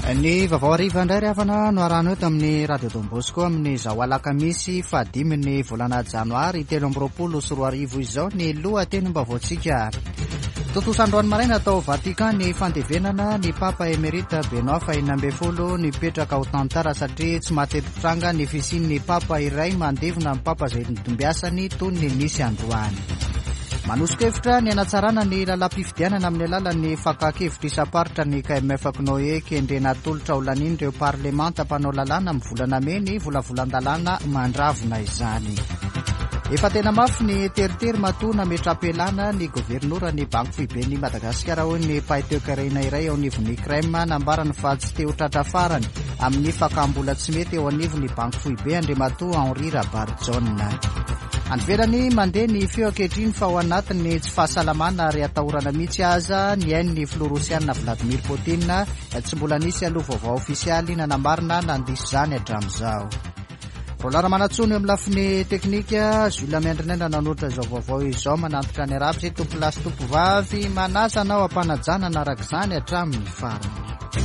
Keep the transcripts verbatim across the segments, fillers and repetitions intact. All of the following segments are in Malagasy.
Ny vaovao ariva indray ry havana no arahana eto amin'ny radio Don Bosco amin'ny zao alakamisy fahadimy ny volana janoary telo amby roapolo sy roa arivo izao ny lohateny-baovaontsika. Tontosandroany maraina tao Vatican ny fandevenana ny Papa Emerita Benoît fahenina ambin'ny folo nipetraka ho tantara satria tsy mahatetim-potranga ny fisian'ny Papa iray mandevona amin'ny Papa izay nitombiasany toy ny nisy androany. Manosokevitra ny anatsarana ny lalam-pifidianana amin'ny alalan'ny fakakevitra isaparitra ny K M F Knoe kendrena tolotra olaniny ireo parlemanta mpanao lalàna amin'ny volana May ny volavolan-dalàna mandravona izany. Efa tena mafy ny teritery matoa nametra-pelana ny governora ny banky foibeny Madagasikara hoy ny paiteokarena iray ao anivon'ny Kremma nambarany fa tsy te ho tratra farany amin'ny fakambola tsy mety eo anivon'ny banky foibe Andriamatoa Henri Rabarjon. Andivelany mandeha ny feo ankehitriny fa ao anatin'ny tsy fahasalamana ary atahorana mihitsy aza ny hain'ny filoha Rosiana Vladimir Poutine tsy mbola nisy aloha vaovao ofisialy nanambarina nandiso izany hatramin'izao. Rolara Manatsony amin'ny lafiny teknika, Jules Mendrinenda nanoatra izao vaovao izao manantitra ny arabitsy tompo lasy tompo vavy manasa anao ampanajana araka izany hatramin'ny farany.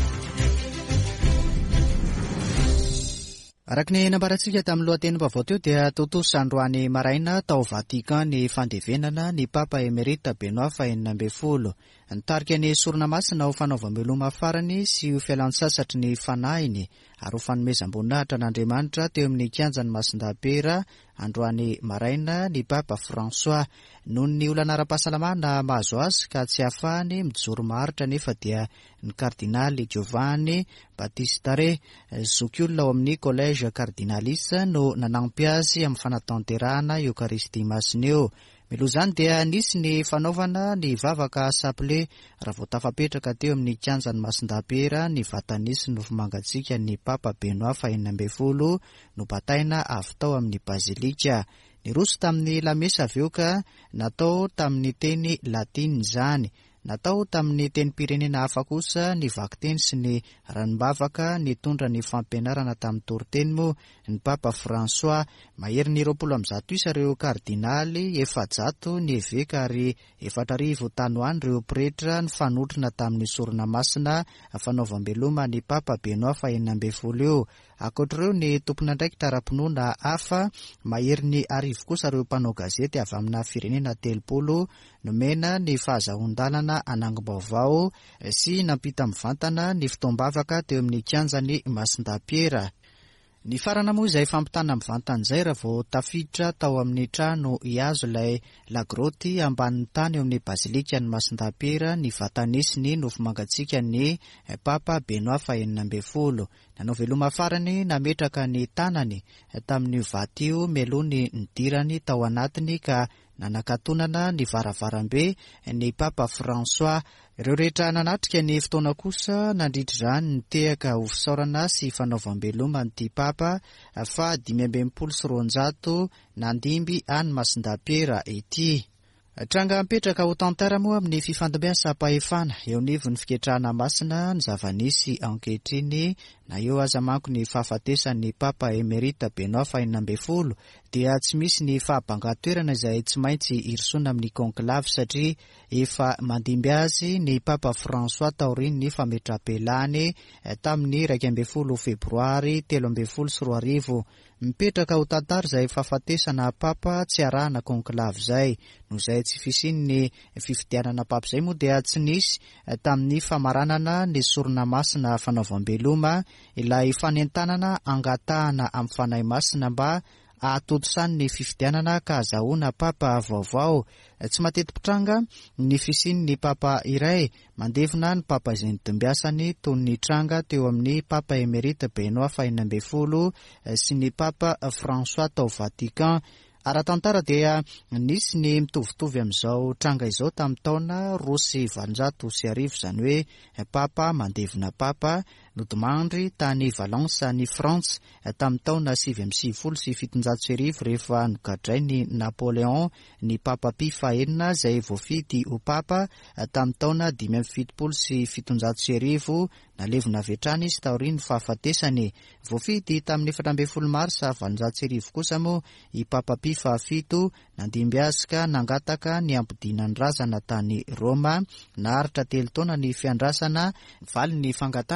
Araka ny nambarantsika tamin'ny lohateny-baovao teo dia tontosandroany maraina tao Vatican ny fandevenana ny Papa Emerita Benoît fahenina ambin'ny folo. Nitarika ny sorona masina ho fanaovam-beloma farany sy ho fialan-tsasatry ny fanahiny ary ho fanomezam-boninahitra an'Andriamanitra teo amin'ny kianjan'ny Masindahy-Pera androany maraina ny Papa François noho ny olana ara-pahasalamana mahazo azy ka tsy ahafahany mijoro maharitra nefa dia ny kardinaly Giovanni Battista Re zokiolona ao amin'ny collège cardinaliste no nanampy azy amin'ny fanatanterahana Eucharistie Masina. Miloha izany dia nisy ny fanaovana ny vavaka saple raha vao tafapetraka teo amin'ny kianjan'ny Masindahy-Pera ny vatanisy no fimangatsika ny Papa Benoît fahenina ambin'ny folo no bataina avy tao amin'ny bazilika. Ny roso tamin'ny lamesa avy eo ka natao tamin'ny teny latina izany. Natao tamin'ny teny pirenena hafa kosa ny vakiteny sy ny ranombavaka nitondra ny fampianarana tamin'ny toriteny moa ny Papa François. Mahery ny roapolo amin'ny zato isa ireo kardinaly, efajato ny eveka ary efatra arivo tanoany ireo pretra ny fanotrina tamin'ny sorona masina fanaovam-beloma ny Papa Benoît fahenina ambin'ny folo eo. Akoatr'ireo ny tompon'andraikitra ara-pinoana hafa, mahery ny arivo kosa ireo mpanao gazety avy amina firenena telopolo nomena ny fahazahoan-dalana anangom-baovao sy nampita mivantana ny fitoam-bavaka teo amin'ny kianjan'ny Masindahy-Pera. Ny farana moa izay fampitana mivantana izay raha vao tafiditra tao amin'ny trano hiazo ilay lagroty ambanin'ny tany eo amin'ny bazilika ny Masindahy-Pera ny vatanisiny no fimangatsika ny Papa Benoît fahenina ambin'ny folo. Nanao veloma farany nametraka ny tanany tamin'ny vatio melony nidirany tao anatiny ka nanakatonana ny varavarambe ny Papa François. Ireo rehetra nanatrika ny fotoana kosa nandritra izany ny tehaka ho fisaorana sy fanaovam-beloma nyity Papa fa dimy amby enimpolo sy roanjato nandimby any Masindahy-Pera ity. Tranga mipetraka ho tantara moa amin'ny fifandimbiasa-pahefana eo anivon'ny fiketrahana masina ny zava-nisy ankehitriny na eo aza manko ny fahafatesan'ny Papa Emerita Benoît fahenina ambin'ny folo dia tsy misy ny fahabangan-toerana izay tsy maintsy irisona amin'ny conclave satria efa mandimby azy ny Papa François taoriny ny fametra-pelany tamin'ny iraika ambin'ny folo febroary telo ambin'ny folo sy roa arivo. Mipetraka ho tantara izay fahafatesana Papa tsy arahana conclave izay noho izay tsy fisian'ny fifidianana Papa izay moa dia tsy nisy tamin'ny famaranana ny sorona masina fanaovam-beloma ilay fanentanana angatahana amin'ny fanahy masina mba atodisany ny fifidianana ka azahoana Papa vaovao. Tsy mateti-pitranga ny fisian'ny Papa iray mandevona ny Papa izay nitombiasany toy ny tranga teo amin'ny Papa Emerita Benoît fahenina ambin'ny folo sy ny Papa François tao Vatican. Ara-tantara dia nisy ny mitovitovy amin'izao tranga izao tamin'ny taona roa sy valonjato sy arivo izany hoe Papa mandevona Papa Lodimandry tany Valence ny France tamin'ny taona sivy amby sivifolo sy fitonjato sy arivo rehefa nogadray ny Napoléon ny Papa Pie fahenina izay voafidy ho Papa tamin'ny taona dimy amby fitopolo sy fitonjato sy arivo nalevona avy hatrany izy taoriny fahafatesany. Voafidy tamin'ny efatra ambin'ny folo marsa valonjato sy arivo kosa moa i Papa Pie fahafito nandimby azy ka nangataka ny ampidinany razana tany Roma. Naharitra telo taona ny fiandrasana, valy ny fangatahana ka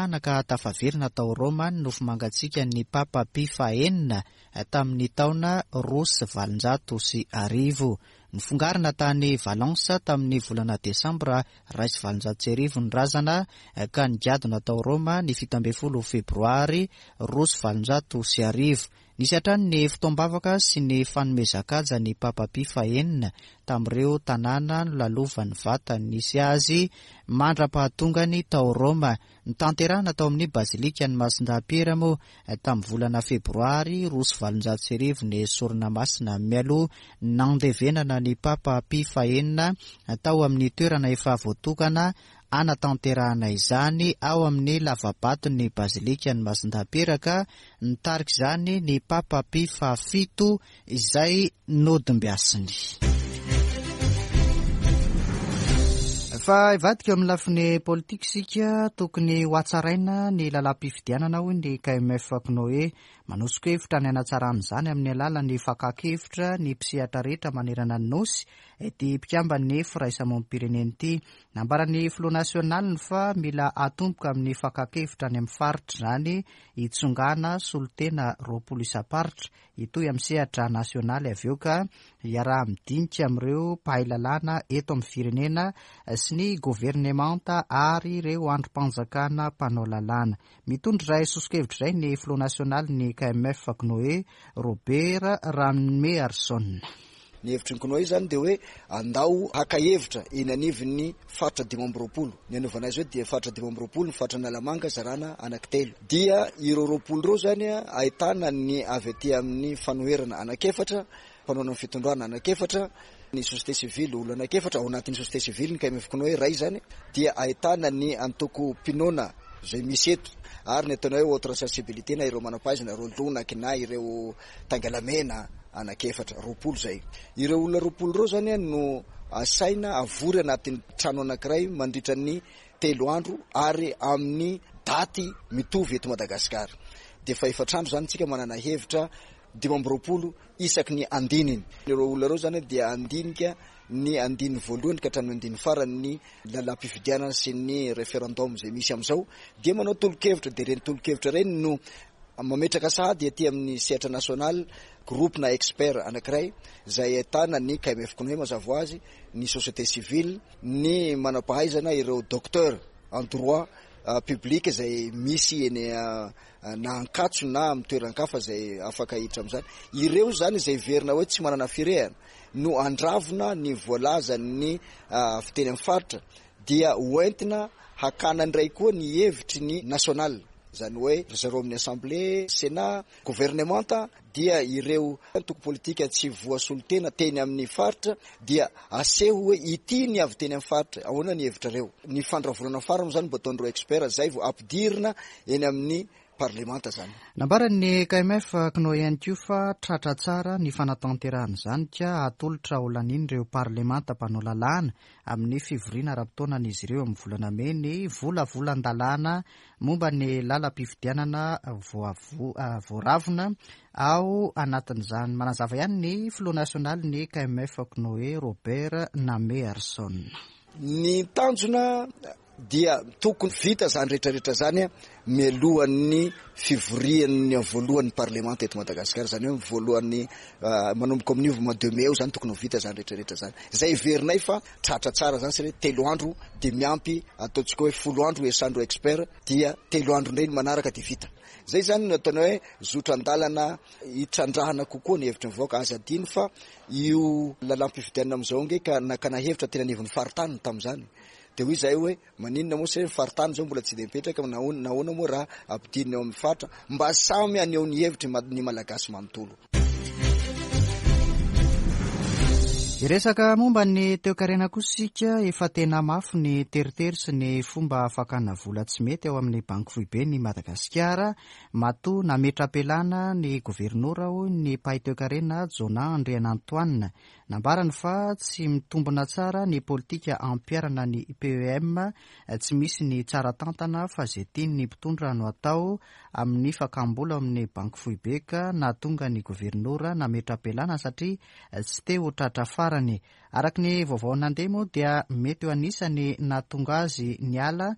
tafaverina tao Roma ny nofo mangatsiaka ny Papa Pio fahaenina tamin'ny taona roa sy valonjato sy arivo. Nifongarina tany Valence tamin'ny volana Desambra ray sy valonjato sy arivo ny razana ka nigadona tao Roma ny fito ambin'ny folo Febroary roa sy valonjato sy arivo. Nisy hatrany ny fotoam-bavaka sy ny fanomezakaja ny Papa Pio fahaenina tamin'ireo tanàna nolalovan'ny vatany nisy azy mandra-pahatongany tao Roma. Nitanterahana tao amin'ny bazilika ny Masindahy-Piera moa tamin'ny volana Febroary roa sy valonjato sy arivo ny sorona masina mialoha nandevenana ny Papa Pio fahaenina tao amin'ny toerana efa voatokana anatanterahana izany ao amin'ny lavabatony bazilika ny Masindahy-Piera ka nitarika izany ny Papa Pio fahafito izay nodim-biasiny. Fa ivadika amin'ny lafiny politika sika tokony ho atsaraina ny lalam-pifidianana hoy ny K M F Knoe manosika hevitra ny anatsara amin'izany amin'ny alalan'ny fakakevitra ny mpisehatra rehetra manerana ny nosy ety mpikambany firaisamonim-pireneny ity. Nambaran'ny filoha nasionaly fa mila atomboka amin'ny fakakevitra ny amin'ny faritra izany hitsongana solotena roapolo isa-paritra itoy amin'ny sehatra nasionaly avy eo ka hiaraha midinika amin'ireo mpahay lalàna eto amin'ny firenena sy ny governemanta ary ireo androm-panjakana mpanao lalàna. Mitondra izay sosokevitra izay ny filoha nasionaly ny K M F Knoe Robert Ramearson. Ny hevitry ny Knoe izany dia hoe andao haka hevitra eny anivon'ny faritra dimy amby roapolo. Ny anaovana azy hoe dia faritra dimy amby roapolo ny faritra Analamanga zarana anankitelo. Dia ireo roapolo ireo zany ahitana ny avy aty amin'ny fanoherana anakefatra, mpanao amin'ny fitondrana anakefatra, ny société civile olo anakefatra ao anatin'ny société civile ny K M F Knoe ray zany dia ahitana ny antoko mpinona zay misy eto ary ny ataonao hoe autre sensibilité na ireo manam-pahaizana ireo lonaky na ireo tangalamena anakefatra roapolo zay. Ireo olona roapolo ireo zany no asaina avory anatin'ny trano anankiray mandritra ny telo andro ary amin'ny daty mitovy eto Madagasikara. Dia fa efatrandro zany tsika manana hevitra dimy amby roapolo isaky ny andininy. Ireo olona ireo zany dia andinika ny andiny voalohany ka hatramin'ny andiny farany ny lalam-pifidianana sy ny referendum zay misy amin'izao dia manao tolo-kevitra dia reny tolo-kevitra reny no mametraka sahady aty amin'ny sehatra nasionaly groupe na expert anankiray izay ahitana ny K M F Knoe mazava ho azy, ny société civile, ny manam-pahaizana ireo docteur en droit uh, public izay misy eny uh, na ankatso na amin'ny toeran-kafa izay afaka hiditra amin'izany. Ireo zany izay verina hoe tsy manana firehana no andravona ny voalaza ny uh, fiteny amin'ny faritra dia hoentina hakana indray koa ny hevitry ny national zany hoe zareo amin'ny assemblée, sénat, gouvernemanta dia ireo antoko politika tsy voasolotena teny amin'ny faritra dia aseho hoe ity ny avy teny amin'ny faritra ahoana ny hevitra reo. Ny fandravolana farany zany mbo ataon'ireo expert zay vo ampidirina eny amin'ny parlemanta zany. Nambaran'ny K M F Knoe ihany koa fa tratra tsara ny fanatanterahana izany ka atolotra ho laniny ireo parlemanta mpanao lalàna amin'ny fivoriana ara-potoanan'izy ireo amin'ny volana May ny volavolan-dalàna momba ny lalam-pifidianana voaravona ao anatin'izany. Manazava ihany ny filoha nasionaly ny K M F Knoe Robert Ramearson. Ny tanjona dia tokony vita zany rehetrarehetra zany mialohan'ny fivorian'ny voalohan'ny parlemanta eto Madagasikara zany hoe voalohan'ny uh, manomboka amin'ny mois de mai zany tokony vita zany rehetrarehetra zany. Zay verinay fa tratra tsara zany satria telo andro dia miampy ataontsika hoe folo andro esandro expert dia telo andro ndray ny manaraka dia vita. Zay zany nataonao hoe zotra andalana hitrandrahana kokoa ny hevitra mivoaka azy adiny fa io lalam-pifidianana amin'izao nge ka nakana hevitra tena anivon'ny faritany tamin'izany. Dia hoy izay hoe maninona moa se faritany zao mbola tsy dia mipetraka nahoana moa raha ampidinina eo amin'ny faritra mba samy aneho ny hevitry ny malagasy manontolo. Iresaka momba ny toekarena kosa sika efa tena mafy ny teritery sy ny fomba fakana vola tsy mety ao amin'ny banky foibe ny Madagasikara. Matoa nametra-pelana ny gouvernoura hoy ny mpahay toekarena Jona Andriana Antoine. Nambarany fa tsy mitombona tsara ny politika ampiarana ny I P E M, tsy misy ny tsara tantana fa zay tiany ny mpitondra no atao amin'ny fakambola amin'ny banky foibe ka nahatonga ny gouvernoura nametra-pelana satria tsy te ho tratra farany. Araka ny vaovao nandeha moa dia mety ho anisany nahatonga azy niala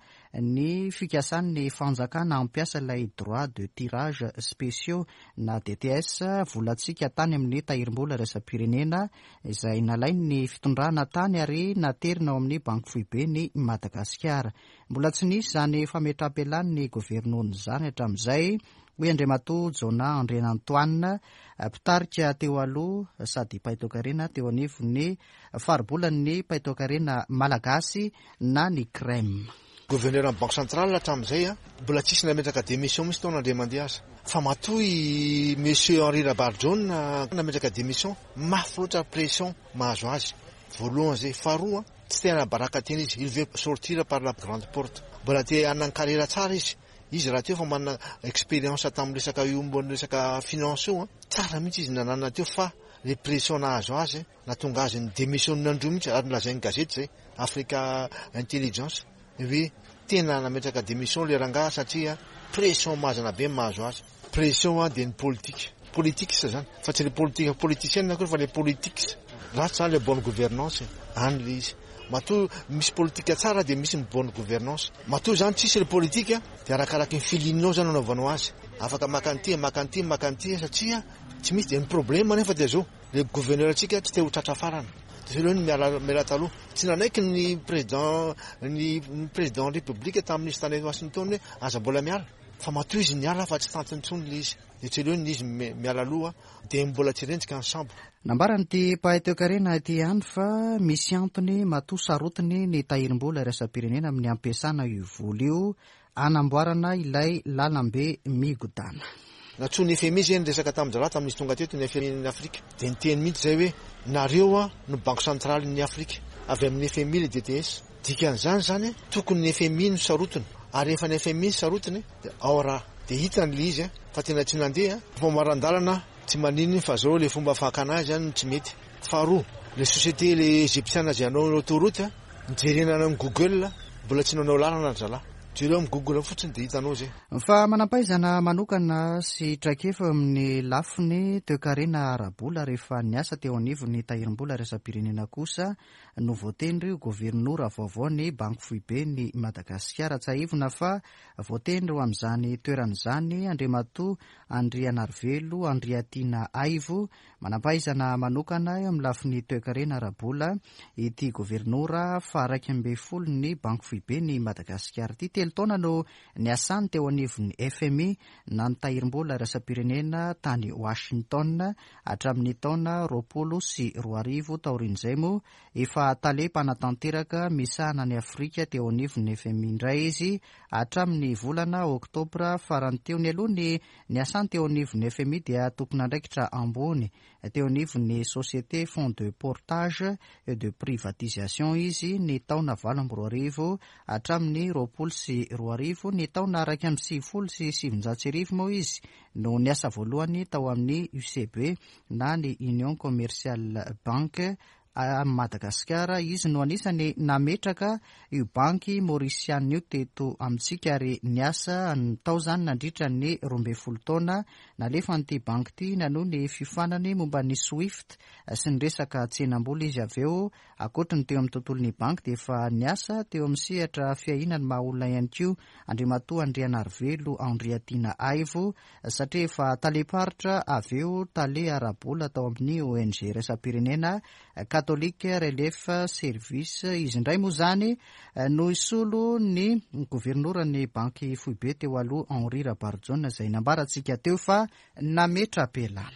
ny fikasany fanjakana ampiasa ilay droit de tirage spéciaux na D T S volantsika tany amin'ny tahirim-bola raisam-pirenena izay nalainy ny fitondrana tany ary naterina ao amin'ny banky foibe ny Madagasikara. Mbola tsy nisy zany fametrapelan'ny governon zany hatramin'izay. Hoe Andriamatoa Jona André Antoine mpitarika teo aloha sady paitokarena teo anivon'ny faribolan'ny paitokarena malagasy na ny crème. Gouverneur amin'ny banque centrale hatramin'izay a mbola tsisy nametraka démission misy taona andre mandeha azy. Fa matoy monsieur Henri Labarjon nametraka démission mafy loatra pression mahazo azy. Voalohany zay, faharoa tsy tena baraka teny izy, il veut sortir par la grande porte. Mbola te hanan carrière tsara izy. Izy raha teo fa manana expérience tamin'ny resaka io mbony resaka finance io, tsara mihitsy izy nanana teo fa le pression nahazo azy natonga azy ny démission nandro mihitsy ary nolazainy gazety zay Africa Intelligence hoe tena nametraka démission le rangahy satria pression mazana be mahazo azy. Pression a dia ny politique. Politique zany fa tsy le politique politicienne akory fa le politique. Ratsy zany le bonne gouvernance any le izy. Matoa misy politika tsara dia misy ny bonne gouvernance. Matoa zany tsisy le politika dia arakaraky ny filinao zany anaovanao azy. Afaka makanty makanty makanty satria tsy misy dia ny problème nefa dia zao le gouverneur atsika tsy te ho tratra farany. Dia zao ny miala miala taloha tsy nanaiky ny président ny président république tamin'ny Stanley Washington hoe aza mbola miala fa matoa izy niala fa tsy tantiny tsony le izy. Dia tsy leony izy miala aloha dia mbola tsy renjika ensemble. Nambarany ty paitokarena ity ihany fa misy antony matoa sarotiny ny tahirim-bola raisam-pirenena amin'ny ampiasana io vola io anamboarana ilay lalambe migodana. Natsoa ny F M I zany resaka tamin-jarata tamin'izy tonga teto ny F M I ny Afrika. Dia niteny mihitsy zay hoe nareo a no banque centrale ny Afrika avy amin'ny F M I le D T S. Dikan'izany zany tokony ny F M I no sarotiny ary rehefa ny F M I sarotiny dia ao raha dia hitany le izy fa tena tsy nandeha fa marandalana tsy maninony fa zao le fomba fakana azy zany tsy mety. Faharoa le société le égyptienne zay anao autoroute nijerenana amin'ny Google mbola tsy nanao lalana zala. Jereo amin'ny Google fotsiny dia hitanao zay. Fa manampaizana manokana sy traikefa amin'ny lafiny toekarena arabola rehefa niasa teo anivon'ny tahirim-bola raisam-pirenena kosa no voatendry gouvernoura vaovao ny banky foibe ny Madagasikara. Tsy aivona fa voatendry ho amin'izany toeran'izany Andriamatoa Andrianarivelo Andriatina Aivo. Manampaizana manokana eo amin'ny lafiny toekarena arabola ity gouvernoura fa iraika amby folo ny banky foibe ny Madagasikara. Ity telo taona no niasany teo anivon'ny F M I na ny tahirim-bola raisam-pirenena tany Washington hatramin'ny taona roapolo sy roa arivo taorian'izay moa efa talepanatanteraka misahana ny Afrika teo anivon'ny F M I indray izy hatramin'ny volana oktobra farany teo ny aloha ny niasany teo anivon'ny F M I dia tokony andraikitra ambony teo anivon'ny société fonds de portage et de privatisation izy ny taona valo amby roa arivo hatramin'ny roapolo sy roa arivo ny taona iraika amby sivifolo sy sivinjato sy arivo moa izy no niasa voalohany tao amin'ny U C B na ny Union Commercial Bank a Madagasikara. Izy no anisany nametraka io banky Mauritiana io teto amintsika ary niasa tao zany nandritra ny roa ambin'ny folo taona nalefa n'ity banky ity nanoho ny fifanany momba ny Swift sy ny resaka tsenam-bola izy avy eo akoatra ny teo amin'ny tontolon'ny banky dia efa niasa teo amin'ny sehatra fiahinany maha olona ihany koa Andriamatoa Andrianarivelo Andriatina Aivo satria efa taleparitra avy eo tale arabola tao amin'ny O N G raisam-pirenena Catholique Relief Service. Izy indray moa zany no isolo ny gouverneur ny banky foibe teo aloha Henri Labarjon izay nambarantsika teo fa nametra-pelana.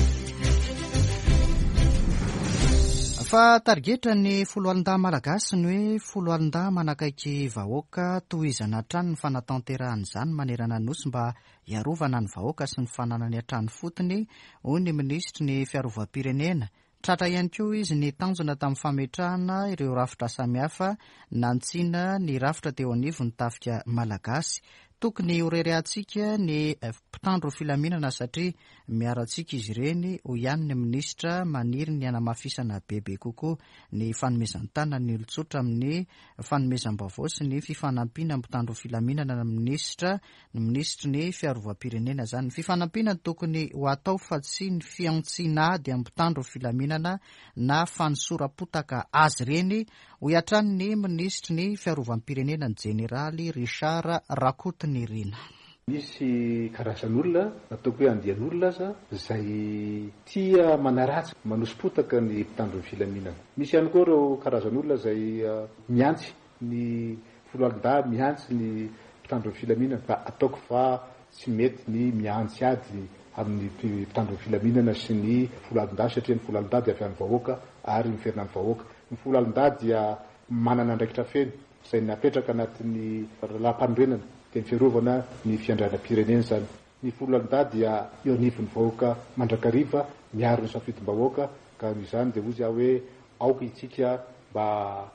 Fa targetra ny folo alin-dahy malagasy ny hoe folo alin-dahy manakaiky vahoaka tohizana hatrany ny fanatanterahany manerana ny nosy mba hiarovana ny vahoaka sy ny fananany hatrany fotony hoy ny ministry ny fiarovam-pirenena. Tratra ihany koa izy ny tanjona tamin'ny fametrahana ireo rafitra samihafa nantsiana ny rafitra teo anivon'ny tafika malagasy tokony horereantsika ny mpitandro filaminana satria miarantsika izy ireny ho ihany ny minisitra maniry ny anamafisana bebe kokoa ny fanomezany tana ny olotsotra amin'ny fanomezam-baovao sy ny fifanampiana mpitandro filaminana na minisitra ny ministry ny fiarovam-pirenena zany. Ny fifanampiana tokony ho atao fa tsy ny fiantsinaady amin'ny mpitandro filaminana na fanosorapotaka azy ireny ho iatrany ny ministry ny fiarovam-pirenena ny jeneraly Richard Rakotonirina. Misy karazan'olona ataoko hoe andian'olona aza izay tia manaratsy manosipotaka ny mpitandro ny filaminana. Misy ihany koa ireo karazan'olona izay miantsy ny foloalindahy, miantsy ny mpitandro ny filaminana fa ataoko fa tsy mety ny miantsy ady amin'ny mpitandro ny filaminana sy ny foloalindahy satria ny foloalindahy dia avy amin'ny vahoaka ary miferina amin'ny vahoaka. Ny foloalindahy dia manana andraikitra feno izay napetraka anatin'ny lalam-panorenana dia fiarovana ny fiandrianam-pirenena zany. Ny foloalindahy dia eo anivon'ny vahoaka mandrakariva miaro ny safidim-bahoaka ka izany dia ozy aho hoe aoka itsika mba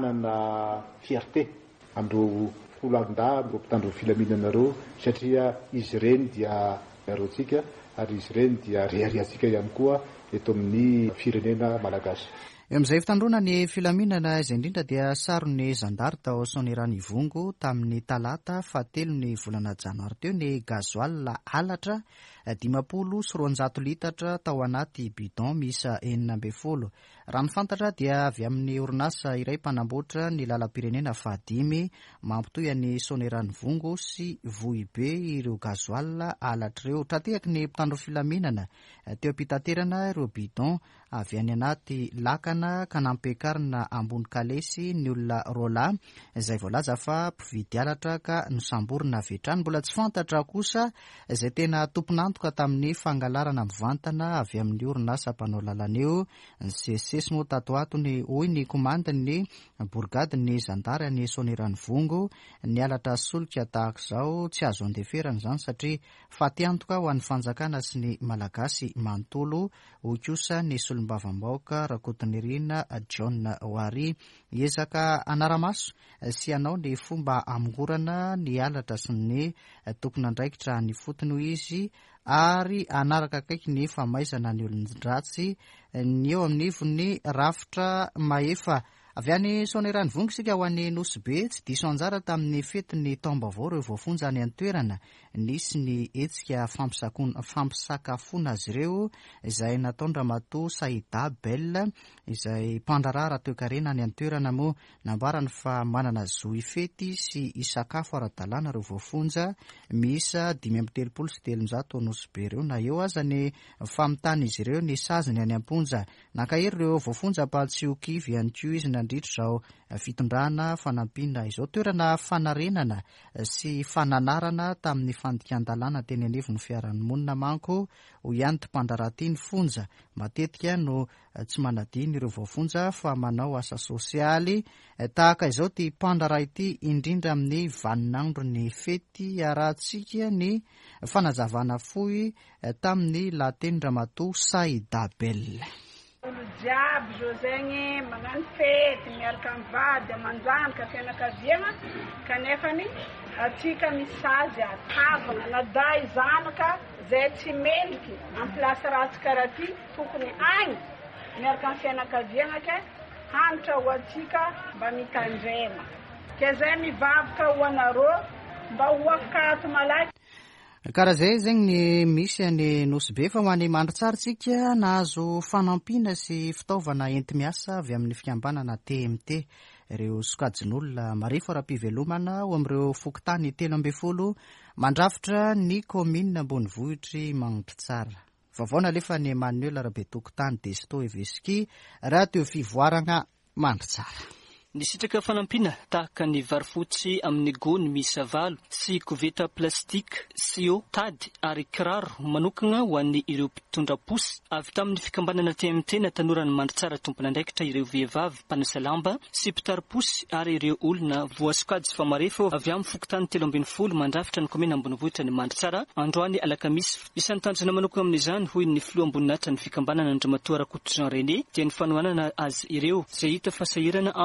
hanana fierté amin'ireo foloalindahy, amin'ireo mpitandro filaminana ireo satria izy ireny dia aroantsika ary izy ireny dia riariantsika ihany koa eto amin'ny firenena malagasy. Eo amin'izay fitandrona ny filaminana izay indrindra dia sarony zandary tao Soanirany Vongo tamin'ny talata fahatelo ny volana janoary teo ny gazoil halatra dimapolo sy roanjato litatra tao anaty bidon miisa enina ambin'ny folo. Raha ny fantatra dia avy amin'ny orinasa iray mpanamboatra ny lalam-pirenena fahadimy mampitoy ny Soanirany Vongo sy Vohibe ireo gazoil halatra ireo. Tratehaky ny mpitandro filaminana teo am-pitaterana ireo bidon avy any anaty lakana ka nampiakarina ambony kalesy ny olona rola izay voalaza fa mpividy halatra ka nosamborina vetrany. Mbola tsy fantatra kosa izay tena tomponantoka tamin'ny fangalarana mivantana avy amin'ny orinasa mpanao lalana eo. Ny sesesy moa tatoato ny hoy ny komandin'ny borgady ny zandary ny Soanirany Vongo ny halatra solika tahaka izao tsy azo andeferana izany satria faty antoka ho an'ny fanjakana sy ny malagasy manontolo. Hoy kosa ny solombavam-bahoaka Rakotonirina John Wary ezaka anaramaso sy anao ny fomba amongorana ny halatra sy ny tompon'andraikitra ny fotony hoy izy ary anaraka kaiky ny famaizana ny olon-dratsy ny eo amin'ny ivony rafitra maefa. Avy any Soanirany Vongo sika ho an'ny Nosy tsy diso anjara tamin'ny fetiny taom-baovao ireo voafonja any an-toerana nisy ny hetsika fampisakafoana azy ireo izay nataony Ramatoa Saïda Bell izay mpandrarara toe-karena any an-toerana moa nambarany fa manana zohy fety sy isakafo ara-dalàna ireo voafonja miisa dimy amby telopolo sy telonjato Nosy Be ireo na eo aza ny famitana izy ireo ny saziny any am-ponja. Nankahery ireo voafonja Paltsiokivy ihany koa izy nandritra izao fitondrana fanampina izao toerana fanarenana sy fananarana tamin'ny fandikan-dalàna teny anivon'ny fiaran'ny monina manko ho ihany mpandraraty ny fonja matetika no tsy manadiny ireo voafonja fa manao asa sosialy tahaka izao ty mpandrara ity indrindra amin'ny vaninandro ny fety arahantsika ny fanazavana fohy tamin'ny lateny Ramatoa Saïda Bell. Olo jiaby zao zegny magnano fety miaraka amin'ny vady amanjanaka fianakaviana kanefany atsika misazy atavana naday zanaka zay tsy meliky amin'ny plasy ratsy karaha ty tokony agny miaraka amin'ny fianakaviana ke hanitra ho atsika mba mitandrema ke zay mivavaka ho anareo mba ho afaka malaky. Karaha zay zegny ny misy any Nosy Be fa ho any mandritsaritsika nahazo fanampiana sy fitaovana enti-miasa avy amin'ny fikambanana T M T ireo sokajin'olona marefo ara-pivelomana ho amin'ireo fokontany telo ambin'ny folo mandrafitra ny komina ambonivohitry Mandritsara. Vavaona alefa ny Emmanuel Rabetokotany Desto Eveski raha teo fivoarana Mandritsara. Ny sitraka fanampina tahaka ny vary fotsy amin'ny gony miisa valo sy koveta plastika sio tady ary kiraro manokana ho an'ny ireo mpitondra posy avy tamin'ny fikambanana T M T na tanorany Mandritsara tompon'andraikitra ireo vehivavy mpanasa lamba sy mpitary posy ary ireo olona voasokajy fa marefo avy amin'ny fokontany telo ambin'ny folo mandrafitra ny komina ambonivohitra ny Mandritsara androany alakamisy. Isan'ny tanjona manokana amin'izany hoy ny filoha amboninatrany ny fikambanana Andrimatoa Rakoto Jean René dia ny fanohanana azy ireo izay hita fasahirana amin'ny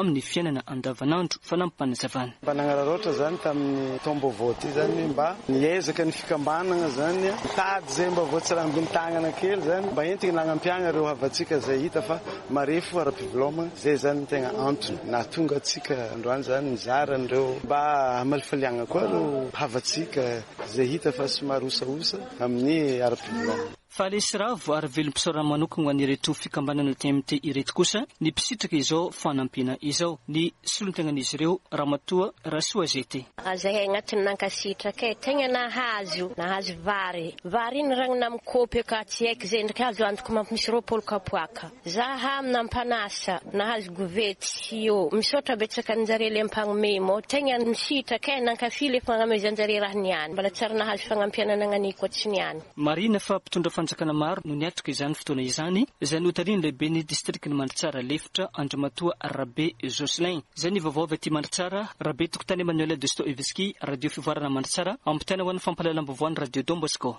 fiainana andavanandro fanampanazavana. Mba nagnararaotra zany tamin'ny taom-baovao ty zany mba niezaka ny fikambanana zany mitady zay mba voatsirambiny tagnana kely zany mba entina nagnampiagna ireo havatsika zay hita fa marefo ara-pivelomana zay zany tegna antony na tonga atsika androany zany mizara an'ireo mba hamalifaliagna koa ireo havatsika zay hita fa somary osaosa amin'ny ara-pivelomana. Fa lesy ravo ary velom-pisaorana manokana ho an'ireto fikambanana T M T ireto kosa ny mpisitraka izao fanampiana izao ny solontenan'izy ireo Ramatoa Rasoazety. Zahay agnatin'ny nankasitraka tegna nahazo nahazo vary vary iny ragna namikopy ka tsy haiko zay ndraiky azo antoko mampisy roapolo kapoaka zaha nampanasa nahazo govety io misaotra betsaka anjare le mpagnome mo tegna misitraka nankafile fagnamezanjare raha niany mbala tsara nahazo fagnampianana agnaniko tsy niany. Marina fa mpitondra fanjakana maro no niatrika izany fotoana izany izay notariny lehibe ny district ny Mandritsara lefitra Andrimatoa Rabe Jocelyn. Izay ny vaovao avy aty Mandritsara, Rabe tokotany Emmanuel Dostoevsky, radio fivoarana Mandritsara, ampitaina ho an'ny fampalalam-baovao ny radio Don Bosco.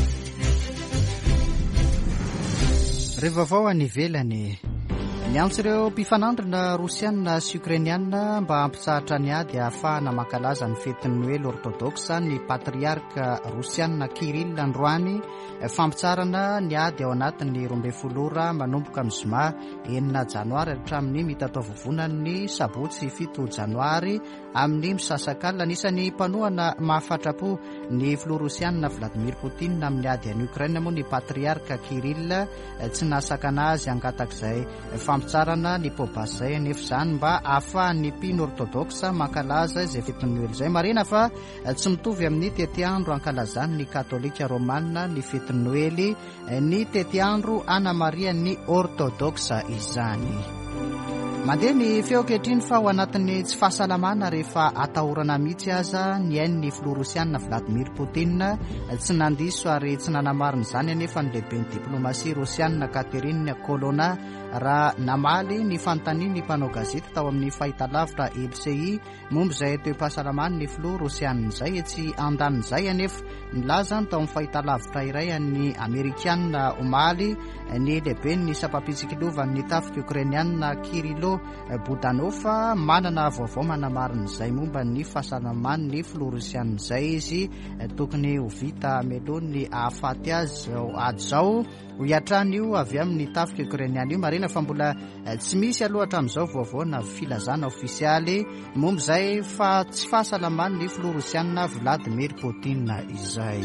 Rehefa any ivelany niantso ireo mpifanandrina Rosiana sy Ukrainiana mba hampitsahatra ny ady ahafahana mankalaza ny fetin'ny Noely orthodoxa ny patriarka Rosiana Kirill androany fampitsarana ny ady ao anatin'ny roa ambin'ny folo ora manomboka amin'ny zoma enina janoary hatramin'ny mitatao vovonan'ny sabotsy fito janoary amin'ny misasak'alina. Anisan'ny mpanohana mahafatrapo ny filoha Rosiana Vladimir Poutine amin'ny ady any Ukraina moa ny patriarka Kirill tsy nasakana azy angatak'izay fampitsarana ny pobasy zay anefa izany mba ahafahan'ny mpino orthodoxa mankalaza izay fetin'ny Noely izay. Marina fa tsy mitovy amin'ny tety andro ankalazany ny katolika romanina ny fetin'ny Noely ny tety andro Ana Maria ny orthodoxa izany. Mandeha ny feoketriny fa ho anatin'ny tsy fahasalamana rehefa atahorana mihitsy aza ny ain'ny filoha Rosiana Vladimir Poutine tsy nandiso ary tsy nanamarina izany anefa ny lehiben'ny diplomasia Rosiana Katerina Kolona raha namaly ny fanontaniany mpanao gazety tao amin'ny fahitalavitra E B C I momba izay toe-pahasalamana ny filoha Rosiana izay tsy andanin'izay anefa nilazany tao amin'ny fahitalavitra iray an'ny Amerikana omaly ny lehibe ny sapapitsikilovan'ny tafika Ukrainiana Kirilo Budanov manana vaovao manamarina izay momba ny fahasalamana ny filoha Rosiana izay izy tokony ho vita melony ahafaty azy ady zao ho iatrany io avy amin'ny tafika Ukrainiana io. Marina fa mbola tsy misy aloha hatramin'izao vaovao na filazana ofisialy momba izay fa tsy fahasalamana ny filoha Rosiana Vladimir Poutine izay.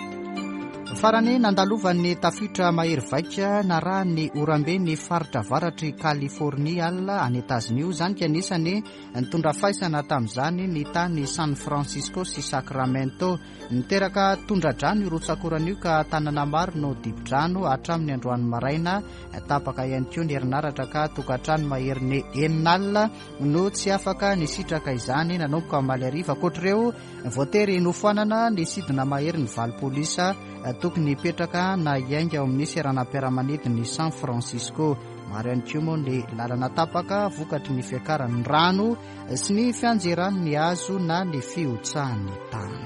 Farany nandalovan'ny tafitra mahery vaika na raha ny orambe ny faritra avaratry California any Etazonia izany ka anisany nitondra faisana tamin'izany ny tany San Francisco sy Sacramento niteraka tondra-drano irotsakoran'io ka tanana maro no dibo-drano hatramin'ny androany maraina tapaka ihany koa ny herinaratra ka tokantrano mahery ny eninalina no tsy afaka nisitraka izany nanomboka malariva. Koatr'ireo voatery nofoanana ny sidina mahery ny valo-polisa tokony hipetraka na iainga ao amin'ny seranam-piaramanidiny San Francisco. Maro ihany koa moa ny lalana tapaka vokatry ny fiakaran'ny rano sy ny fianjeran'ny hazo na ny fiotsahan'ny tany.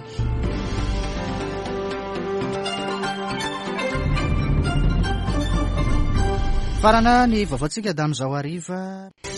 Farana ny vaovaontsika damin'izao ariva.